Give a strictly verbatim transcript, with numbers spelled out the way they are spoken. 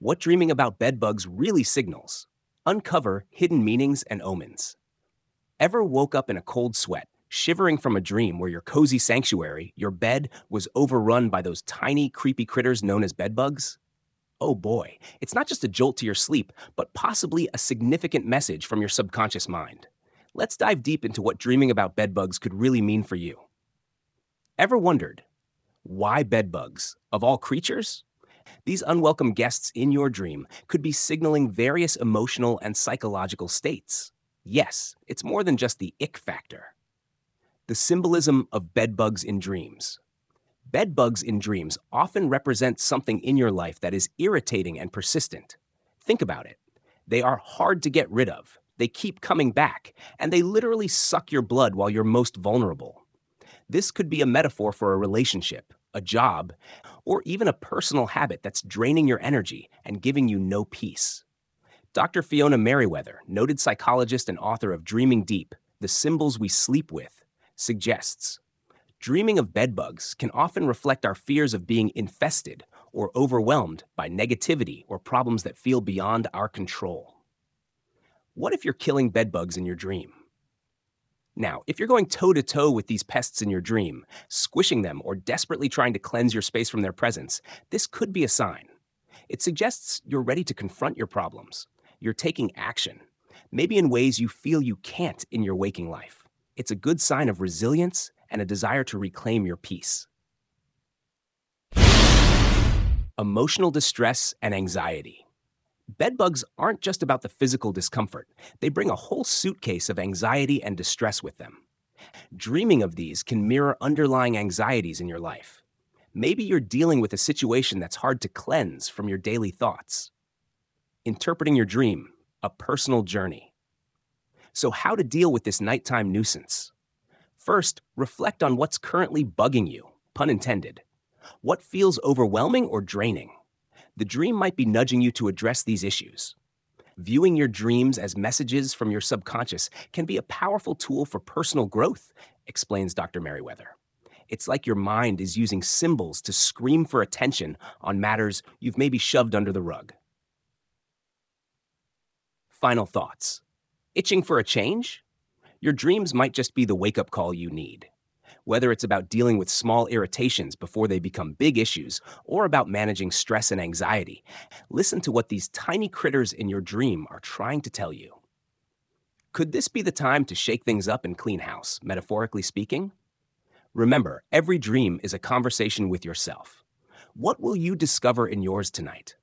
What dreaming about bedbugs really signals. Uncover hidden meanings and omens. Ever woke up in a cold sweat, shivering from a dream where your cozy sanctuary, your bed, was overrun by those tiny, creepy critters known as bedbugs? Oh boy, it's not just a jolt to your sleep, but possibly a significant message from your subconscious mind. Let's dive deep into what dreaming about bedbugs could really mean for you. Ever wondered, why bedbugs, of all creatures? These unwelcome guests in your dream could be signaling various emotional and psychological states. Yes, it's more than just the ick factor. The symbolism of bedbugs in dreams. Bedbugs in dreams often represent something in your life that is irritating and persistent. Think about it. They are hard to get rid of. They keep coming back, and they literally suck your blood while you're most vulnerable. This could be a metaphor for a relationship, a job, or even a personal habit that's draining your energy and giving you no peace. Doctor Fiona Merriweather, noted psychologist and author of Dreaming Deep, The Symbols We Sleep With, suggests dreaming of bedbugs can often reflect our fears of being infested or overwhelmed by negativity or problems that feel beyond our control. What if you're killing bedbugs in your dream? Now, if you're going toe-to-toe with these pests in your dream, squishing them or desperately trying to cleanse your space from their presence, this could be a sign. It suggests you're ready to confront your problems. You're taking action, maybe in ways you feel you can't in your waking life. It's a good sign of resilience and a desire to reclaim your peace. Emotional distress and anxiety. Bedbugs aren't just about the physical discomfort. They bring a whole suitcase of anxiety and distress with them. Dreaming of these can mirror underlying anxieties in your life. Maybe you're dealing with a situation that's hard to cleanse from your daily thoughts. Interpreting your dream, a personal journey. So how to deal with this nighttime nuisance? First, reflect on what's currently bugging you, pun intended. What feels overwhelming or draining? The dream might be nudging you to address these issues. Viewing your dreams as messages from your subconscious can be a powerful tool for personal growth, explains Doctor Merriweather. It's like your mind is using symbols to scream for attention on matters you've maybe shoved under the rug. Final thoughts. Itching for a change? Your dreams might just be the wake-up call you need. Whether it's about dealing with small irritations before they become big issues, or about managing stress and anxiety, listen to what these tiny critters in your dream are trying to tell you. Could this be the time to shake things up and clean house, metaphorically speaking? Remember, every dream is a conversation with yourself. What will you discover in yours tonight?